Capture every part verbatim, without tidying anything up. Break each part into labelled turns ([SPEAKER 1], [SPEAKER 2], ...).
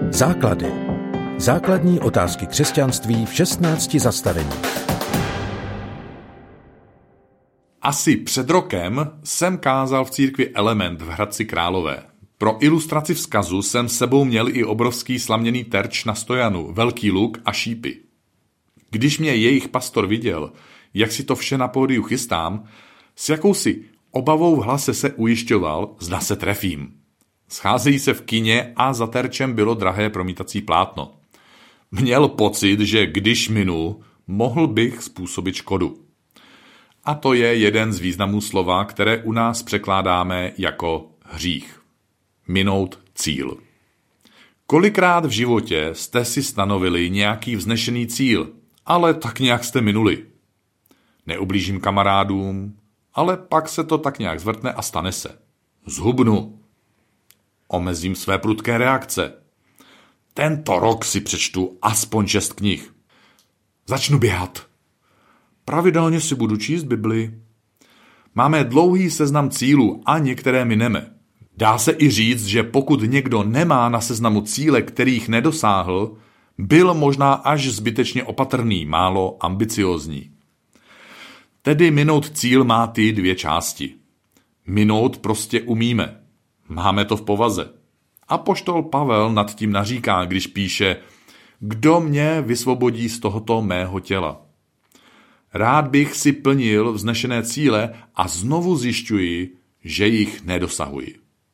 [SPEAKER 1] Základy. Základní otázky křesťanství v šestnácti zastaveních.
[SPEAKER 2] Asi před rokem jsem kázal v církvi Element v Hradci Králové. Pro ilustraci vzkazu jsem s sebou měl i obrovský slaměný terč na stojanu, velký luk a šípy. Když mě jejich pastor viděl, jak si to vše na pódiu chystám, s jakousi obavou v hlase se ujišťoval, zda se trefím. Scházejí se v kině a za terčem bylo drahé promítací plátno. Měl pocit, že když minu, mohl bych způsobit škodu. A to je jeden z významů slova, které u nás překládáme jako hřích. Minout cíl. Kolikrát v životě jste si stanovili nějaký vznešený cíl, ale tak nějak jste minuli. Neublížím kamarádům, ale pak se to tak nějak zvrtne a stane se. Zhubnu. Omezím své prudké reakce. Tento rok si přečtu aspoň šest knih. Začnu běhat. Pravidelně si budu číst Bibli. Máme dlouhý seznam cílů a některé mineme. Dá se i říct, že pokud někdo nemá na seznamu cíle, kterých nedosáhl, byl možná až zbytečně opatrný, málo ambiciózní. Tedy minout cíl má ty dvě části. Minout prostě umíme. Máme to v povaze. Apoštol Pavel nad tím naříká, když píše: Kdo mě vysvobodí z tohoto mého těla? Rád bych si plnil vznešené cíle a znovu zjišťuji, že jich nedosahuji.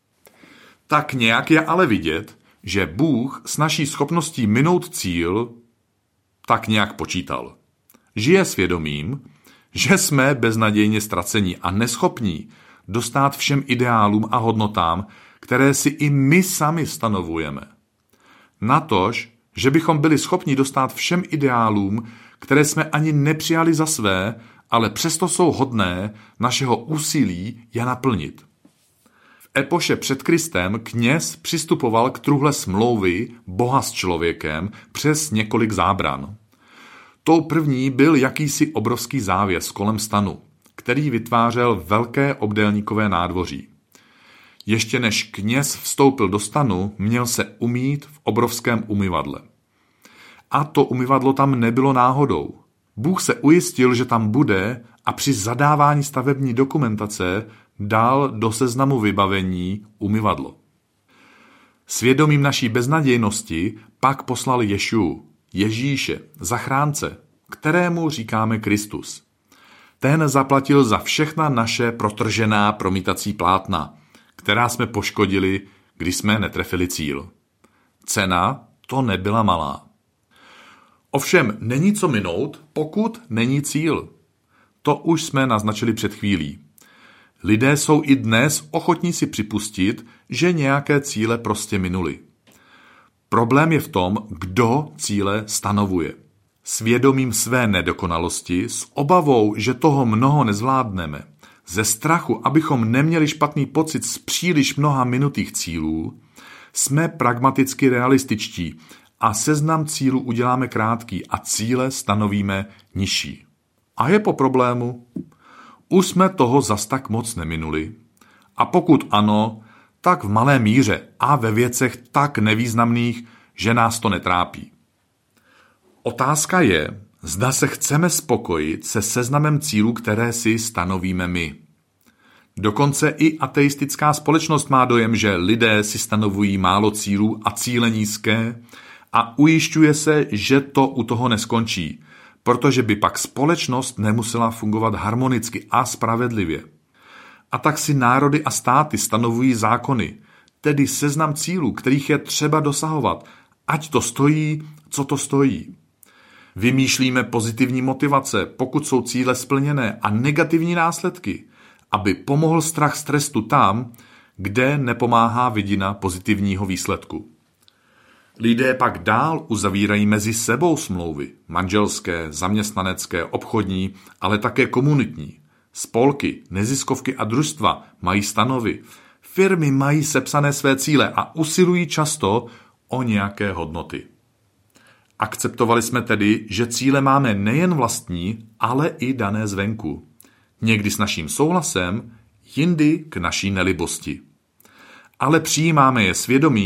[SPEAKER 2] Tak nějak je ale vidět, že Bůh s naší schopností minout cíl tak nějak počítal. Žije svědomím, že jsme beznadějně ztracení a neschopní dostát všem ideálům a hodnotám, které si i my sami stanovujeme. Natož, že bychom byli schopni dostát všem ideálům, které jsme ani nepřijali za své, ale přesto jsou hodné našeho úsilí je naplnit. V epoše před Kristem kněz přistupoval k truhle smlouvy Boha s člověkem přes několik zábran. Tou první byl jakýsi obrovský závěs kolem stanu, který vytvářel velké obdélníkové nádvoří. Ještě než kněz vstoupil do stanu, měl se umýt v obrovském umyvadle. A to umyvadlo tam nebylo náhodou. Bůh se ujistil, že tam bude a při zadávání stavební dokumentace dal do seznamu vybavení umyvadlo. Svědomím naší beznadějnosti pak poslal Ješuu, Ježíše, zachránce, kterému říkáme Kristus. Ten zaplatil za všechna naše protržená promítací plátna, která jsme poškodili, když jsme netrefili cíl. Cena to nebyla malá. Ovšem není co minout, pokud není cíl. To už jsme naznačili před chvílí. Lidé jsou i dnes ochotní si připustit, že nějaké cíle prostě minuli. Problém je v tom, kdo cíle stanovuje. Svědomím své nedokonalosti, s obavou, že toho mnoho nezvládneme, ze strachu, abychom neměli špatný pocit z příliš mnoha minutých cílů, jsme pragmaticky realističtí a seznam cílů uděláme krátký a cíle stanovíme nižší. A je po problému. Už jsme toho zas tak moc neminuli. A pokud ano, tak v malé míře a ve věcech tak nevýznamných, že nás to netrápí. Otázka je, zda se chceme spokojit se seznamem cílů, které si stanovíme my. Dokonce i ateistická společnost má dojem, že lidé si stanovují málo cílů a cíle nízké a ujišťuje se, že to u toho neskončí, protože by pak společnost nemusela fungovat harmonicky a spravedlivě. A tak si národy a státy stanovují zákony, tedy seznam cílů, kterých je třeba dosahovat, ať to stojí, co to stojí. Vymýšlíme pozitivní motivace, pokud jsou cíle splněné, a negativní následky, aby pomohl strach z trestu tam, kde nepomáhá vidina pozitivního výsledku. Lidé pak dál uzavírají mezi sebou smlouvy, manželské, zaměstnanecké, obchodní, ale také komunitní. Spolky, neziskovky a družstva mají stanovy. Firmy mají sepsané své cíle a usilují často o nějaké hodnoty. Akceptovali jsme tedy, že cíle máme nejen vlastní, ale i dané zvenku. Někdy s naším souhlasem, jindy k naší nelibosti. Ale přijímáme je svědomím,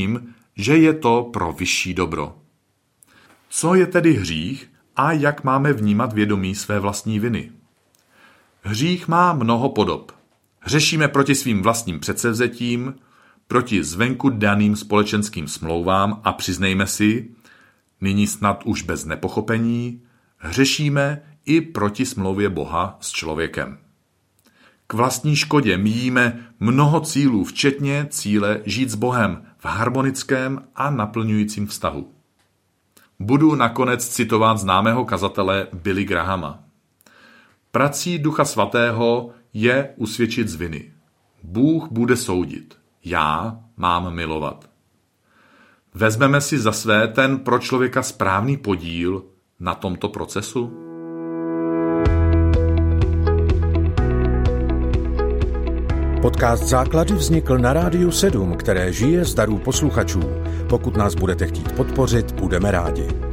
[SPEAKER 2] že je to pro vyšší dobro. Co je tedy hřích a jak máme vnímat vědomí své vlastní viny? Hřích má mnoho podob. Hřešíme proti svým vlastním předsevzetím, proti zvenku daným společenským smlouvám a přiznejme si, nyní snad už bez nepochopení, hřešíme i proti smlouvě Boha s člověkem. K vlastní škodě míjíme mnoho cílů, včetně cíle žít s Bohem v harmonickém a naplňujícím vztahu. Budu nakonec citovat známého kazatele Billy Grahama. Prací Ducha Svatého je usvědčit z viny. Bůh bude soudit. Já mám milovat. Vezmeme si za své ten pro člověka správný podíl na tomto procesu?
[SPEAKER 1] Podcast Základy vznikl na Rádiu sedm, které žije z darů posluchačů. Pokud nás budete chtít podpořit, budeme rádi.